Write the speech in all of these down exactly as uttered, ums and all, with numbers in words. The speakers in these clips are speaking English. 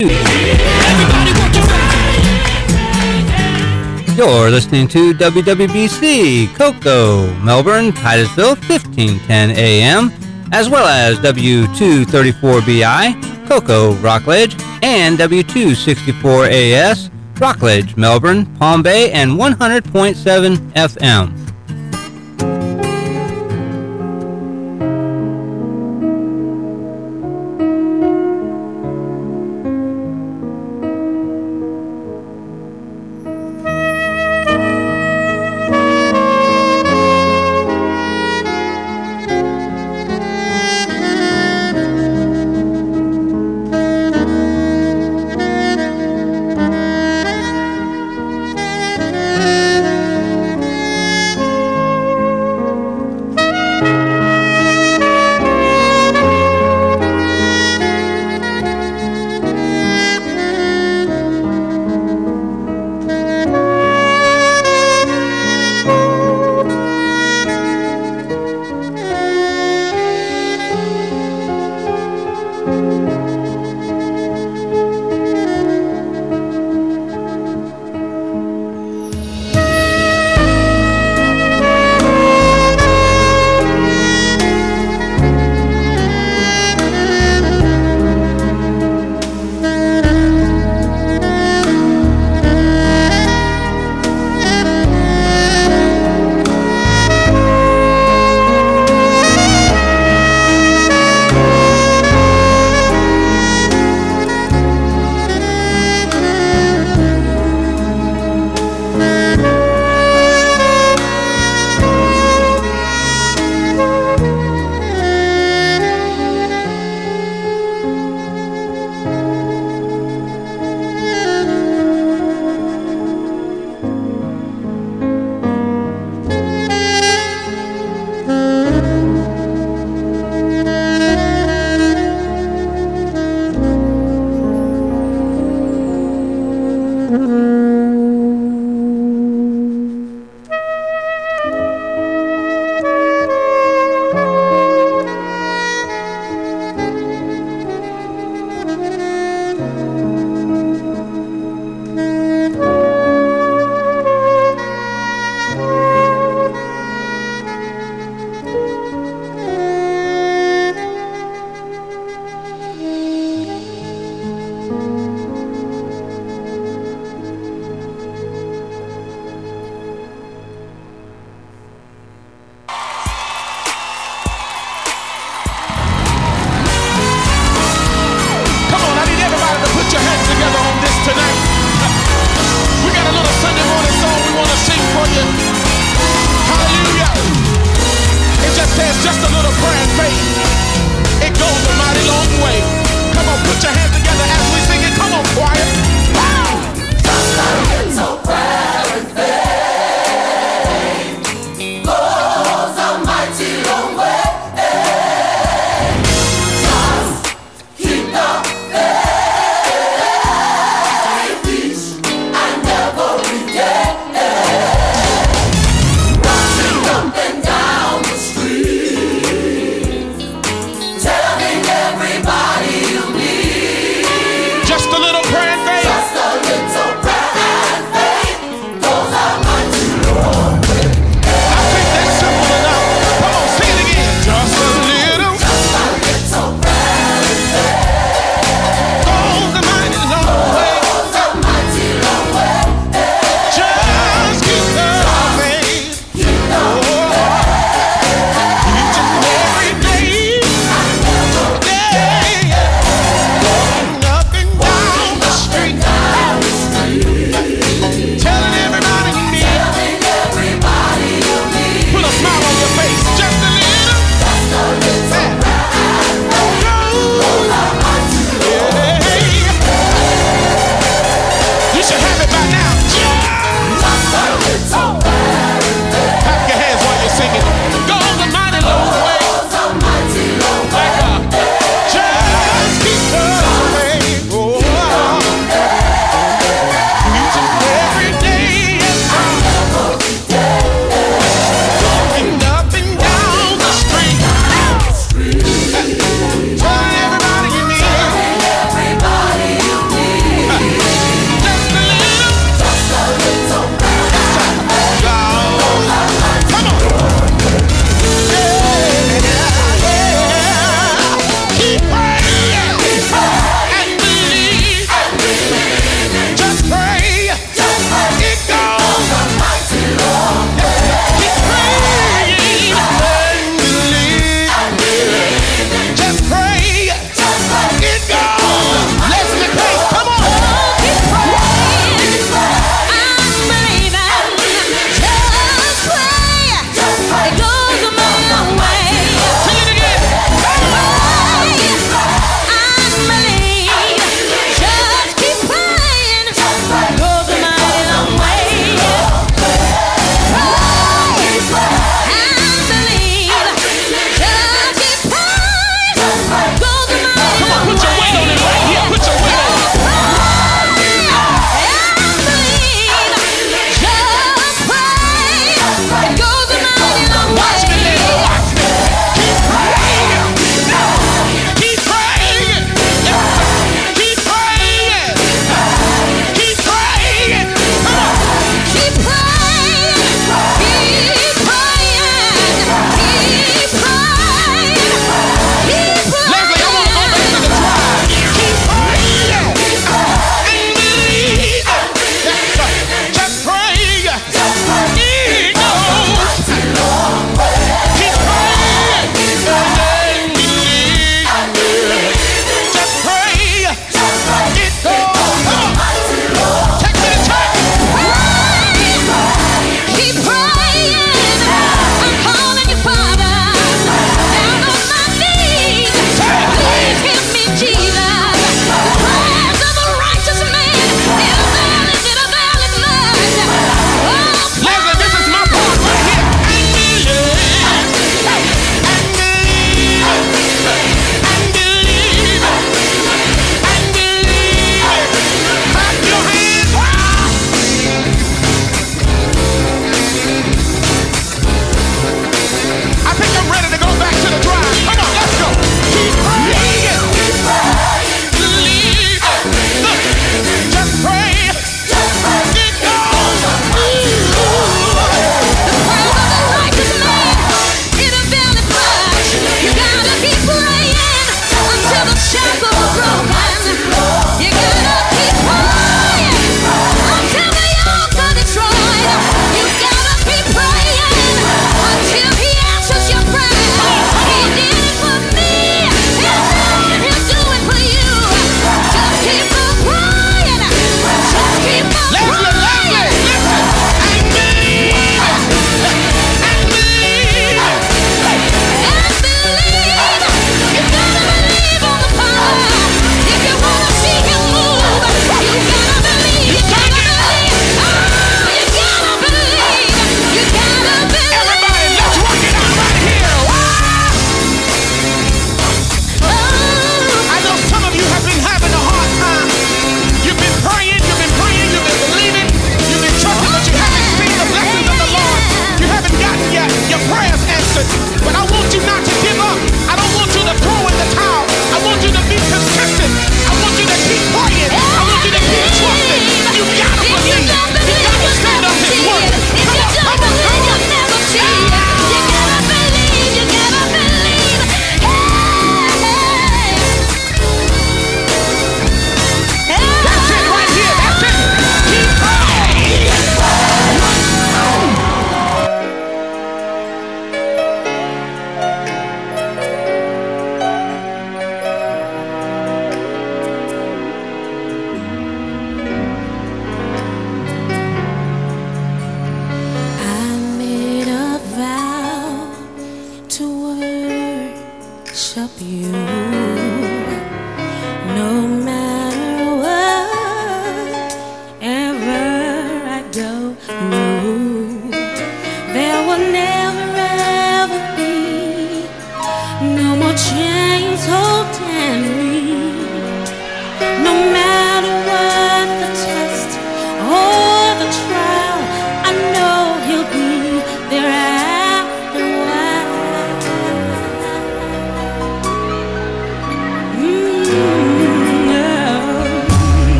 You're listening to W W B C, Cocoa, Melbourne, Titusville, fifteen ten A M, as well as W two thirty-four B I, Cocoa, Rockledge, and W two sixty-four A S, Rockledge, Melbourne, Palm Bay, and one hundred point seven F M.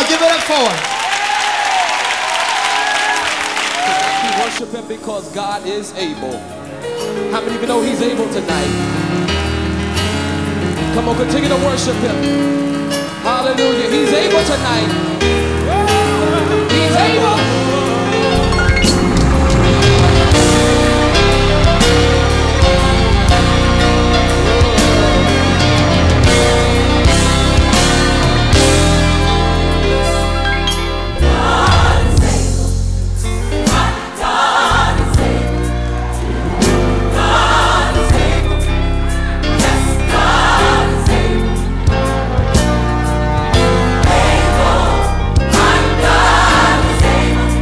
give it up for him. We worship him because God is able. How many of you know he's able tonight? Come on, continue to worship him. Hallelujah. He's able tonight. He's able. Able, I'm God is able.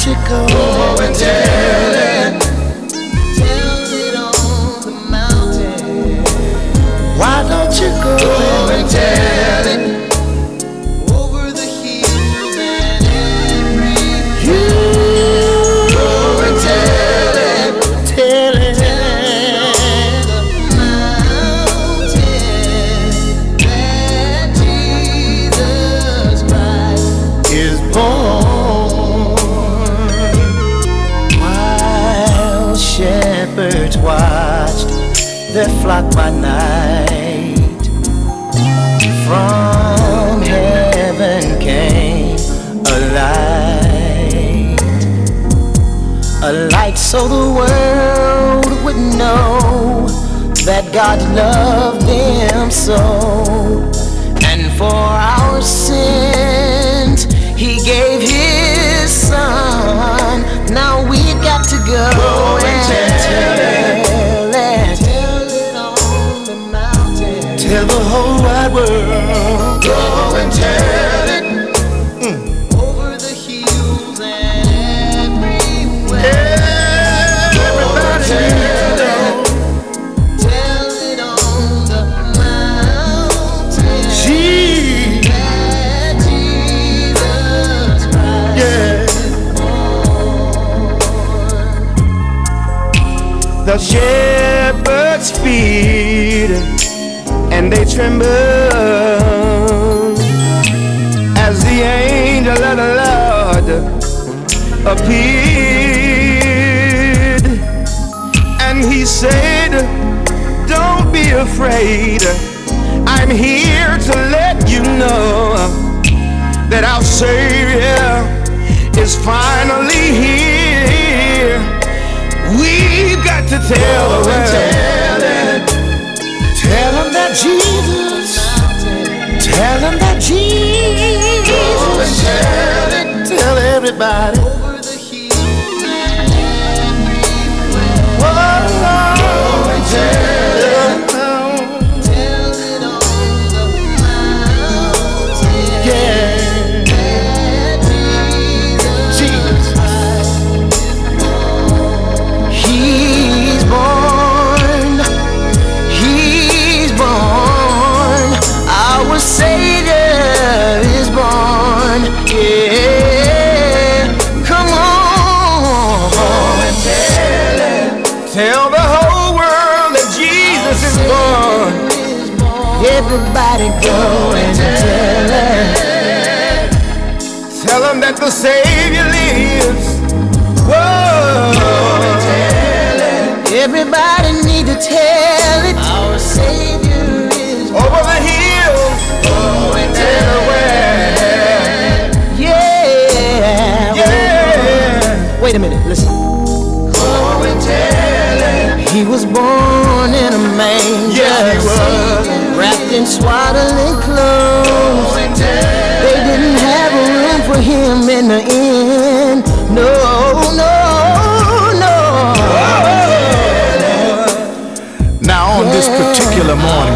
don't you go, go and tell it? Tell it on the mountain. Why don't you go, go and tell it? Over the hills and everywhere. You go and tell it. Tell it. Tell the mountain that Jesus Christ is born. While shepherds watched their flock by night, from heaven came a light, a light so the world would know that God loved them so, and for our sins He gave His Son. Now we've got to go, go and, and tell it. Tell it on the mountain. Tell the whole wide world. Go and tell it. Mm. Over the hills and everywhere. Everybody tell it. Tell it on the mountain. Gee. That Jesus Christ is born. The shepherds feed and they tremble as the angel of the Lord appeared, and He said, don't be afraid, I'm here to let you know that our Savior is finally here. We've got to tell the world. Tell them that Jesus, tell them that Jesus, go and tell it, tell everybody. Over the hills and everywhere. Oh, go and tell it, tell it on the mountain. Yeah, that Jesus Christ is born. He's born. Our Savior is born. Yeah, come on, go and tell it. Tell the whole world that Jesus is born. Everybody go and tell it. Tell them that the Savior lives. Whoa, go and tell it. Everybody need to tell it. Our Savior is born. Over the hills. Go and tell it. Yeah. Yeah. Wait a minute, listen. Go and tell it. He was born in a manger. Yeah, he was. Wrapped in swaddling clothes. Go and tell it. They didn't have a room for Him in the inn. No, no, no. Now on this particular morning,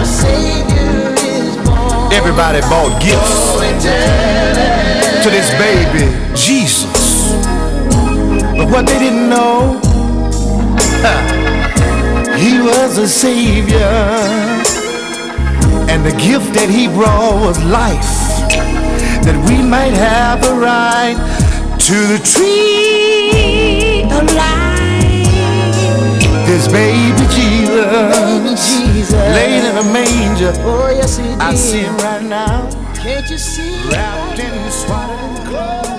everybody bought gifts to this baby Jesus, but what they didn't know, huh, He was a Savior, and the gift that He brought was life, that we might have the right to the tree of life. This baby Jesus, baby Jesus, laid in a manger. Oh yes, He did. I see Him right now. Can't you see? Wrapped in swaddling clothes.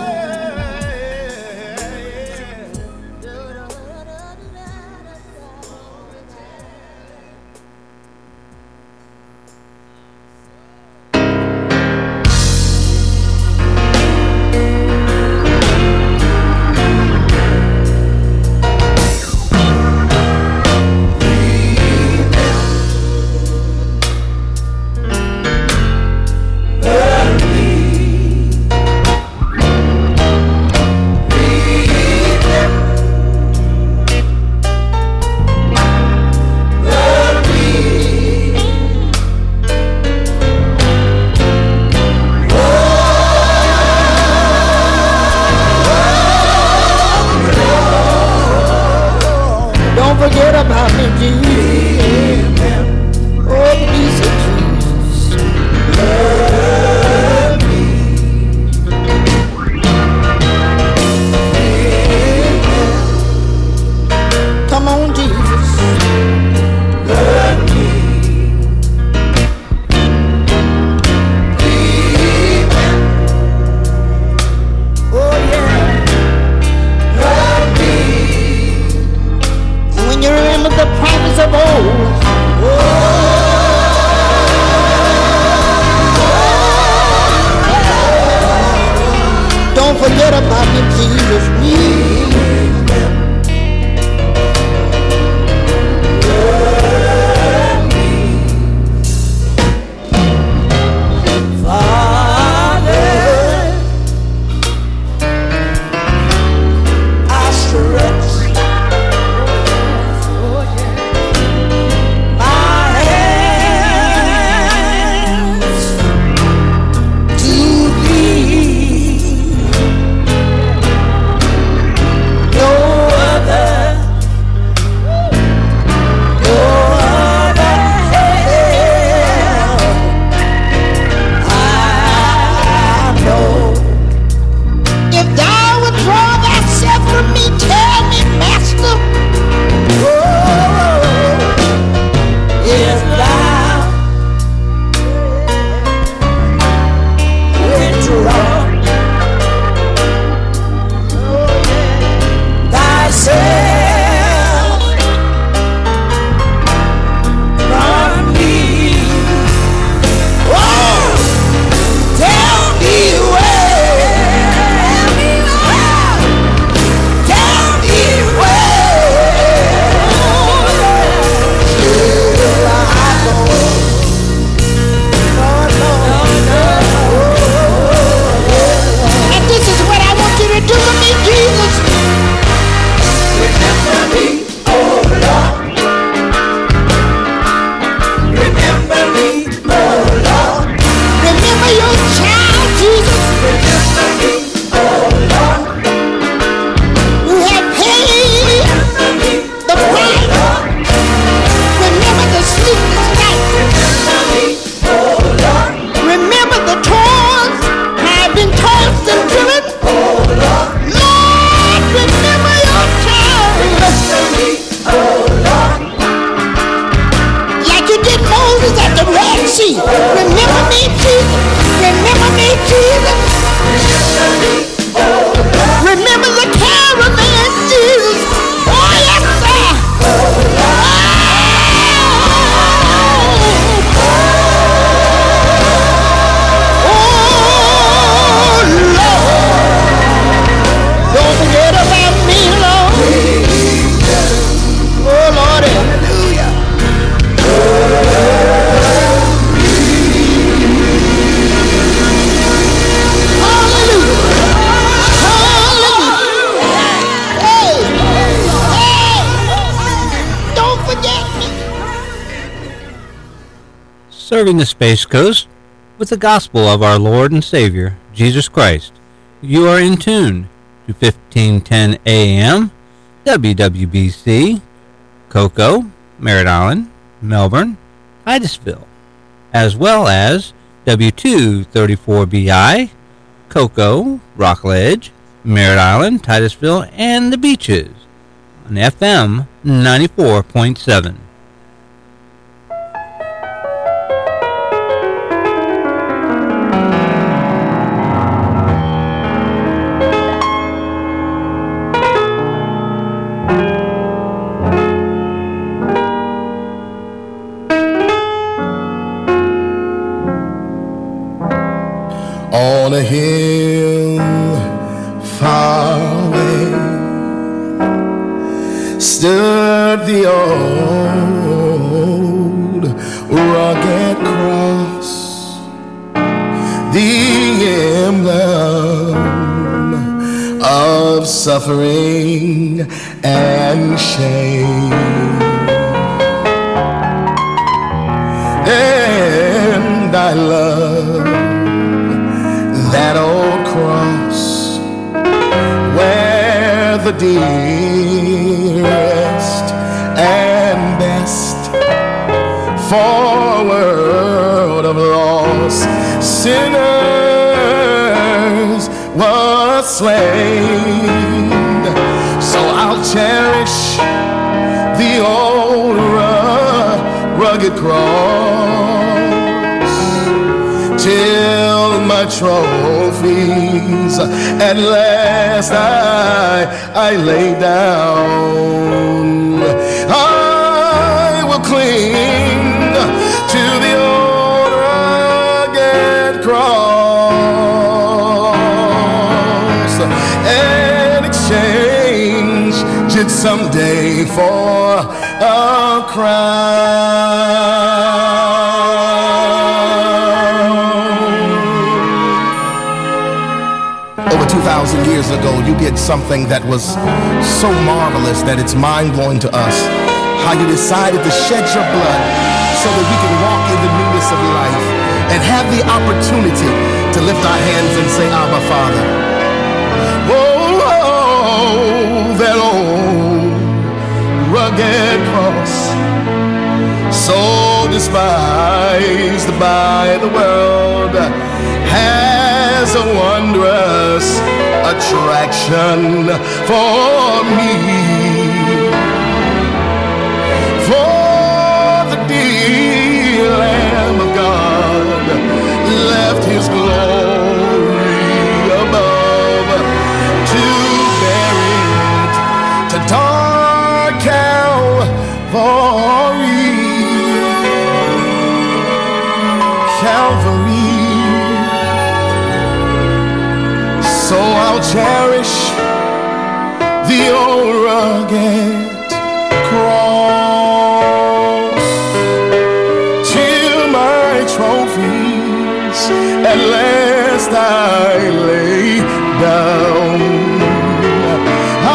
serving the Space Coast with the gospel of our Lord and Savior, Jesus Christ. You are in tune to fifteen ten A M, W W B C, Cocoa, Merritt Island, Melbourne, Titusville, as well as W two thirty-four B I, Cocoa, Rockledge, Merritt Island, Titusville, and the Beaches on F M ninety-four point seven. On a hill far away stood the old rugged cross, the emblem of suffering and shame. And I love that old cross where the dearest and best for a world of lost sinners was slain. So I'll cherish the old rugged cross till my trophies at last I, I lay down. I will cling to the old rugged cross and exchange it someday for a crown. two thousand years ago, you did something that was so marvelous that it's mind-blowing to us. How you decided to shed your blood so that we can walk in the newness of life and have the opportunity to lift our hands and say, Abba, Father. Whoa, oh, that old rugged cross, so despised by the world, has a wondrous attraction for me. For the dear Lamb of God left his glory above to bear it to dark Calvary. Calvary. So I'll cherish the old rugged cross till my trophies at last I lay down. I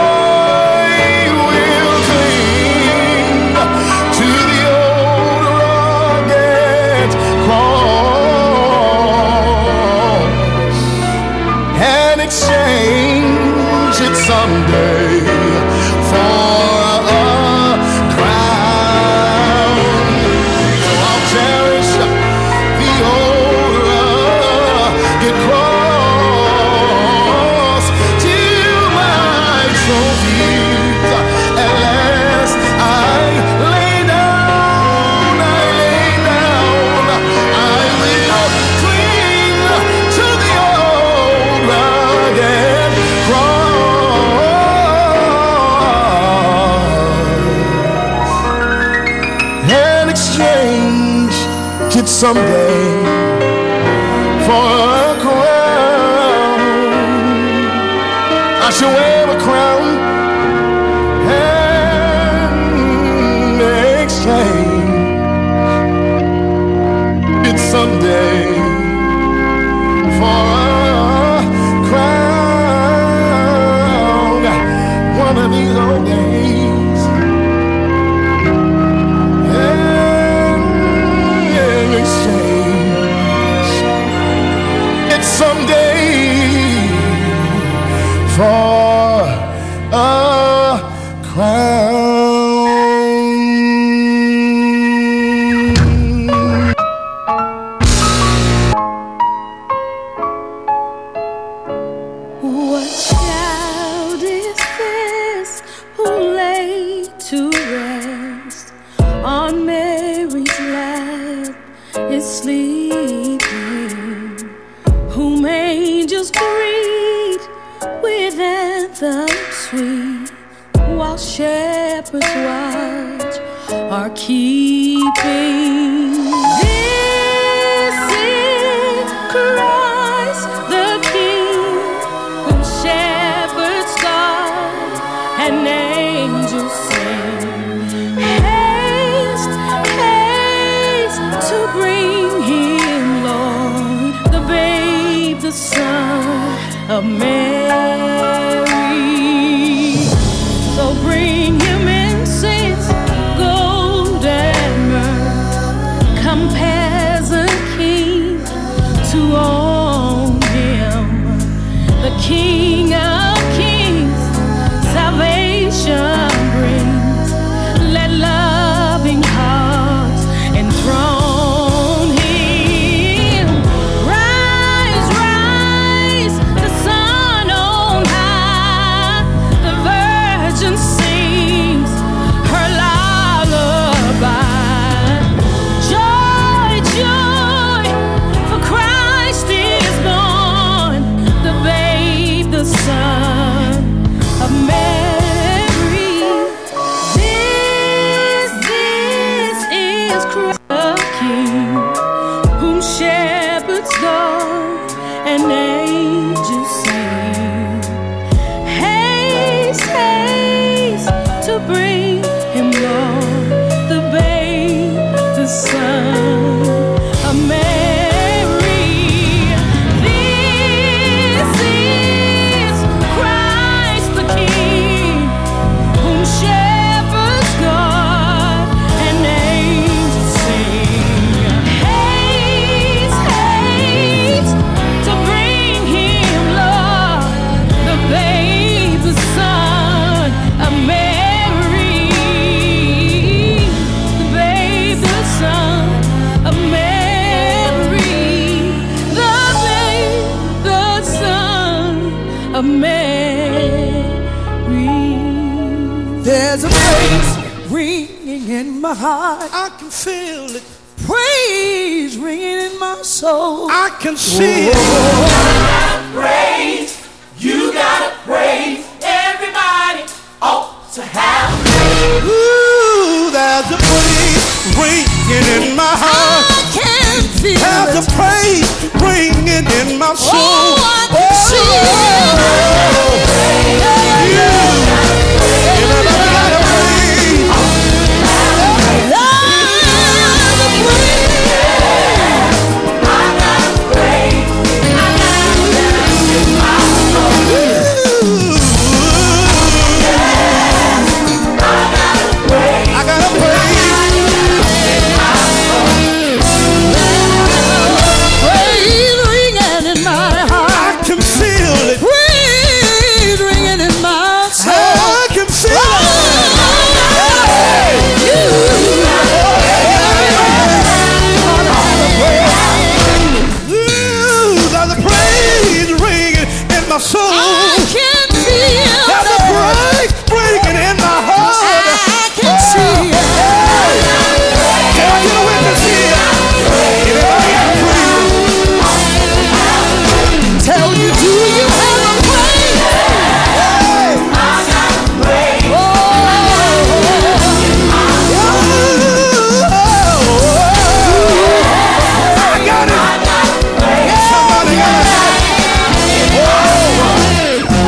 will cling to the old rugged cross and exchange it someday for a crown. So I'll cherish the old rugged cross till my trophies at last I lay down. I lay down. I will cling to the old rugged cross and exchange it someday for a crown. I shall wear a crown and exchange it someday for a crown. One of these old days. And, and day for a crown. What child is this who lay to rest on Mary's lap is sleeping, whom angels greet with anthems sweet, while shepherds watch are keeping. This is Christ the King, whom shepherds guard and angels sing. Haste, haste to bring him, Lord, the babe, the Son of Mary. So bring him incense, gold and myrrh. Come peasant king to own him, the King of kings, salvation brings. Let loving hearts enthrone him. Rise, rise, the sun on high. The virgin sings her lullaby. Joy, joy, for Christ is born, the babe, the Son of Mary. This, this is Christ the King, whom shepherds guard and angels sing. Haste, haste to bring him, Lord, the babe, the Son of Mary. This is Christ the King, whom shepherds guard and angels sing. Haste, haste to bring him, Lord, the babe, the Son of Mary. The babe, the Son of Mary. The babe, the Son of Mary. There's a praise ringing in my heart. I can feel it. Praise ringing in my soul. I can see it. Praise, you gotta praise. Everybody ought to have praise. Ooh, there's a praise ringing in my heart. I can feel There's it. a praise ringing in my soul. Oh, I can see it. Everybody gotta praise. I gotta praise. Praise ringing in my heart. I can feel it. Praise ringing in my soul. I can feel it. Ooh, there's a praise ringing in my soul. I can feel There's a praise ringing in my heart. I can see it. Can I get a witness here? Everybody got praise. Tell you, do you have a praise? I got it. Somebody got it.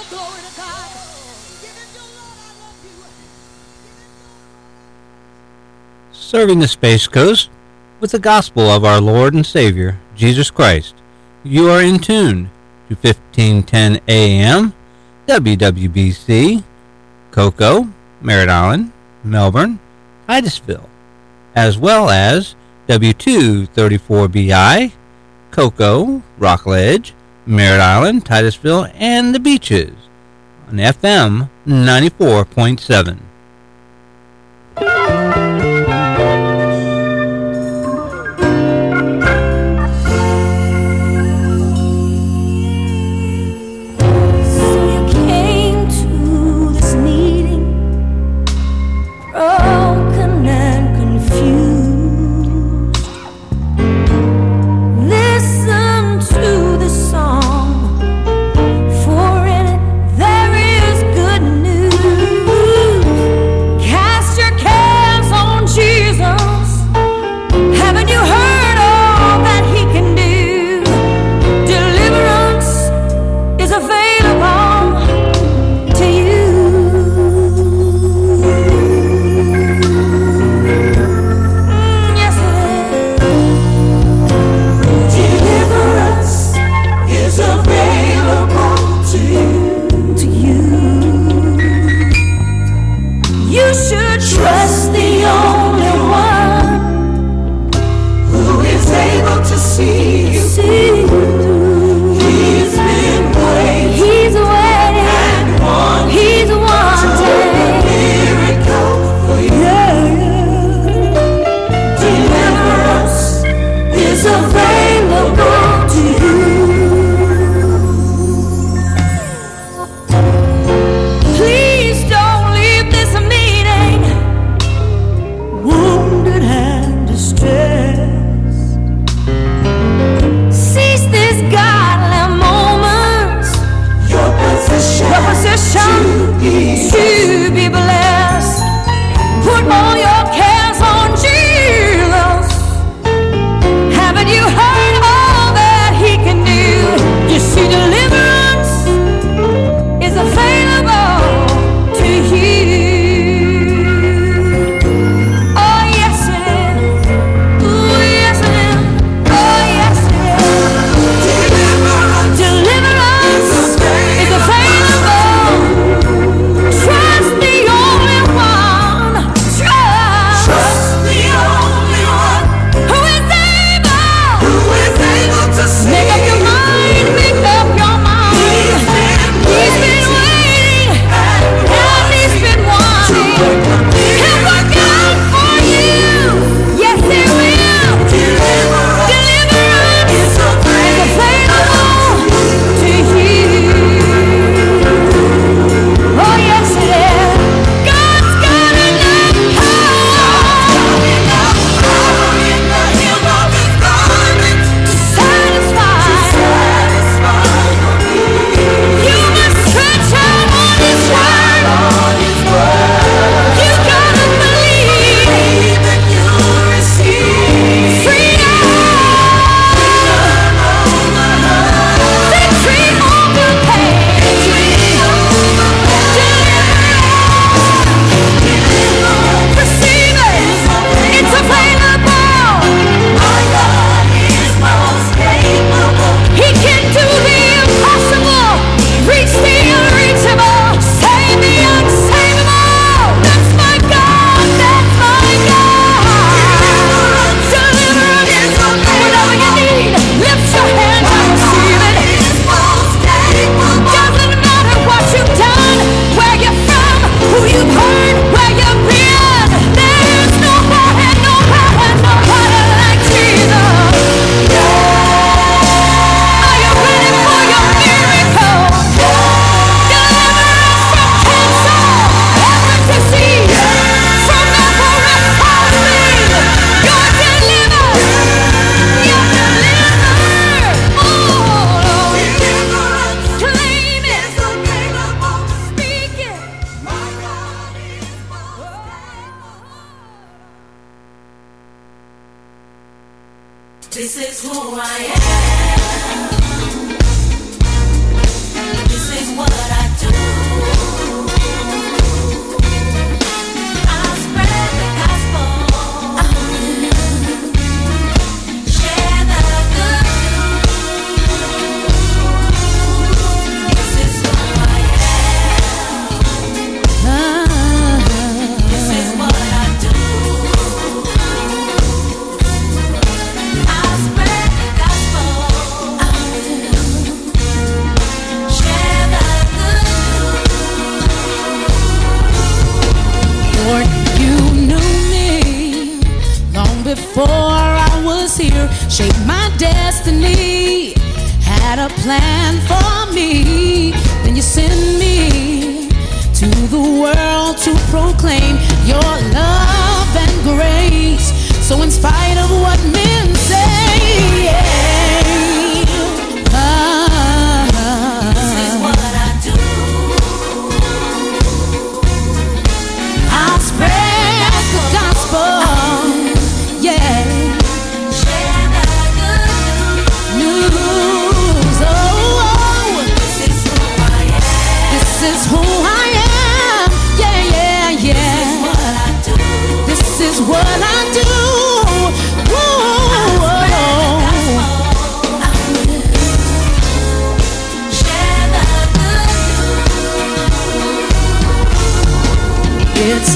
Glory to God. Give it to Lord, I love you. Serving the Space Coast with the gospel of our Lord and Savior, Jesus Christ. You are in tune to fifteen ten A M, W W B C, Cocoa, Merritt Island, Melbourne, Titusville, as well as W two thirty-four B I, Cocoa, Rockledge, Merritt Island, Titusville, and the Beaches on F M ninety-four point seven. This is who I am. This is what I do. before I was here, shaped my destiny, had a plan for me. Then you send me to the world to proclaim your love and grace. So in spite of what men say, yeah, uh, this is what I do. I'll spread the gospel, yeah, share the good news. Oh, oh, this is who I am. This is who I am. Yeah, yeah, yeah. This is what I do. This is what I do. Whoa, whoa. I will share the good news. It's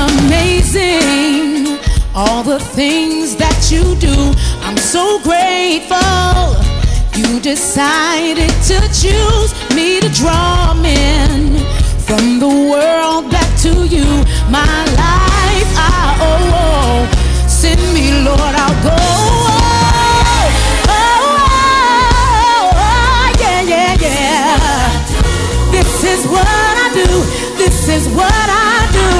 amazing, all the things that you do. I'm so grateful you decided to choose me to draw men from the world back to you. My life I owe. Send me, Lord, I'll go. Oh, oh, oh, yeah, yeah, yeah. This is what I do. This is what I do.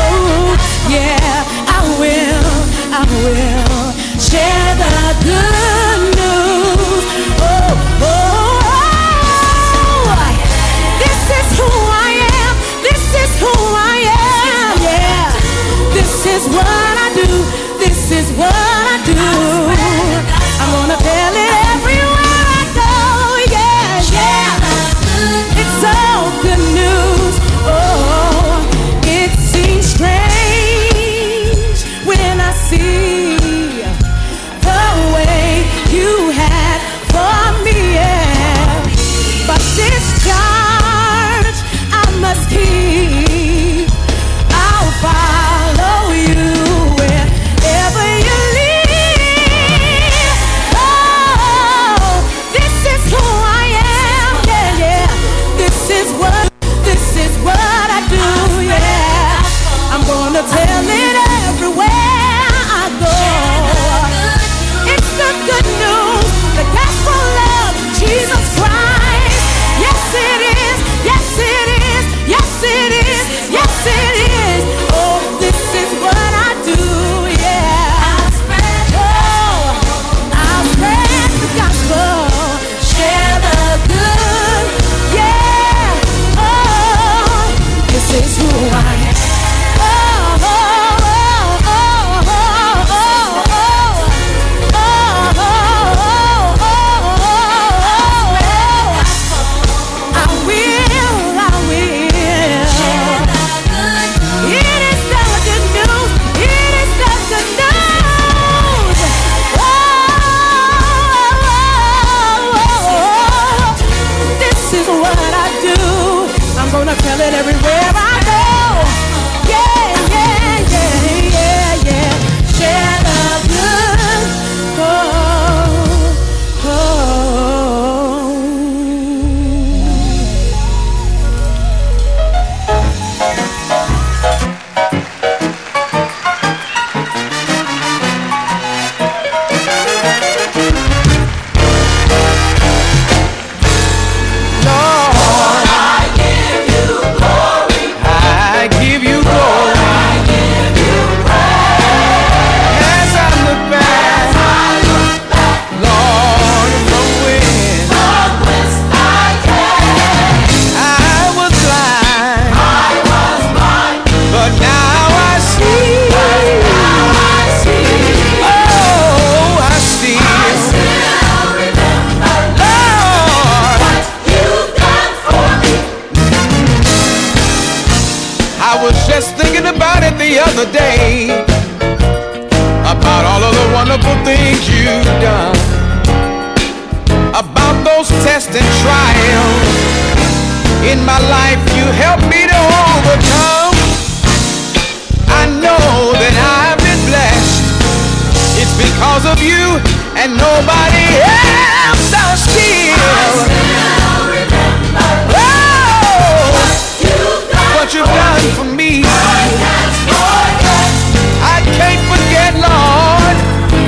Yeah, I will, I will share the good news. Oh, oh, oh. This is who I am. This is who I am. Yeah, this is what I do. This is what I do. I'm gonna tell it everywhere I go. Yeah, yeah. It's all good news. Oh, it seems strange when I see the way you had for me. Yeah. But this charge I must keep. I'll follow you wherever you lead. Oh, this is who I am. Yeah, yeah. This is what, this is what I do. Yeah, I'm gonna tell it everywhere I go. It's the good news, the gospel of Jesus Christ. Yes, it is. Yes, it is. Yes, it is. Yes, it is. Oh, this is what I do. Yeah, I'll spread, oh, I'll spread the gospel, share the good. Yeah, oh, this is who I am. Oh, oh, oh, oh, oh, oh, oh, oh, oh, oh, oh, oh. I will, I will share the good news. It is the good news. It is the good news. Oh, oh, oh, oh. This is what I do. I'm gonna tell it everywhere I go. Yeah, yeah, yeah, yeah, yeah. Share the good. Oh, oh. Lord, I give you glory. I give you glory. I give you praise. As I look back, Lord, from whence from whence I came. I was blind. I was blind. But now I see. But now I see. Oh, I see. I still remember, Lord, what you've done for me. I was just thinking about it the other day, about all of the wonderful things you've done, about those tests and trials in my life you helped me to overcome. I know that I've been blessed. It's because of you and nobody else. I still, I still remember, oh, what you've done for me. I can't forget, I can't forget, Lord,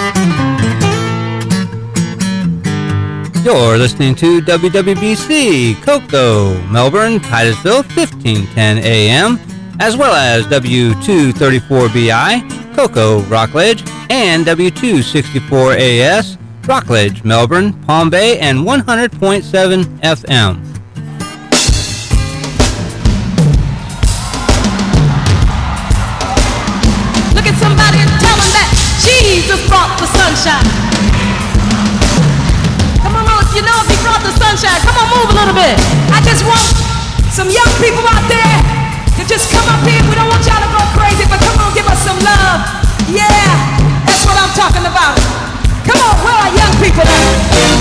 You're listening to W W B C, Cocoa, Melbourne, Titusville, fifteen ten A M, as well as W two thirty-four B I, Cocoa, Rockledge, and W two sixty-four A S, Rockledge, Melbourne, Palm Bay, and one hundred point seven F M. Look at somebody and tell them that Jesus brought the sunshine. Come on, if you know if he brought the sunshine, come on, move a little bit. I just want some young people out there to just come up here. We don't want y'all to go crazy, but come on, give us some love. Yeah, that's what I'm talking about. Come on, where are young people at?